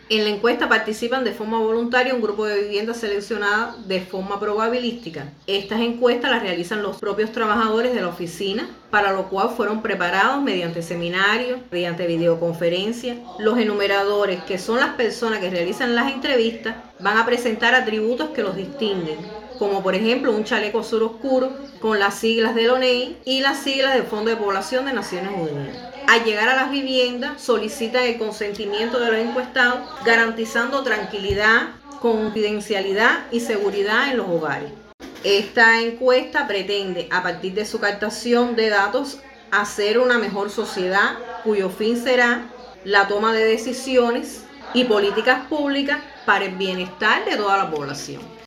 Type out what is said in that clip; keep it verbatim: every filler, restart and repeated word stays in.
En la encuesta participan de forma voluntaria un grupo de viviendas seleccionadas de forma probabilística. Estas encuestas las realizan los propios trabajadores de la oficina, para lo cual fueron preparados mediante seminarios, mediante videoconferencias. Los enumeradores, que son las personas que realizan las entrevistas, van a presentar atributos que los distinguen, como por ejemplo un chaleco azul oscuro con las siglas del O N E I y las siglas del Fondo de Población de Naciones Unidas. Al llegar a las viviendas, solicitan el consentimiento de los encuestados, garantizando tranquilidad, confidencialidad y seguridad en los hogares. Esta encuesta pretende, a partir de su captación de datos, hacer una mejor sociedad, cuyo fin será la toma de decisiones y políticas públicas para el bienestar de toda la población.